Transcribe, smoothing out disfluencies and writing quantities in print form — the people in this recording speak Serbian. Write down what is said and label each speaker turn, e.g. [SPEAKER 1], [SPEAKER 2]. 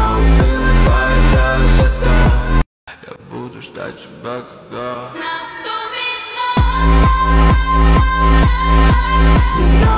[SPEAKER 1] Но убивай нас это. Я буду ждать тебя, когда
[SPEAKER 2] Наступит ночь.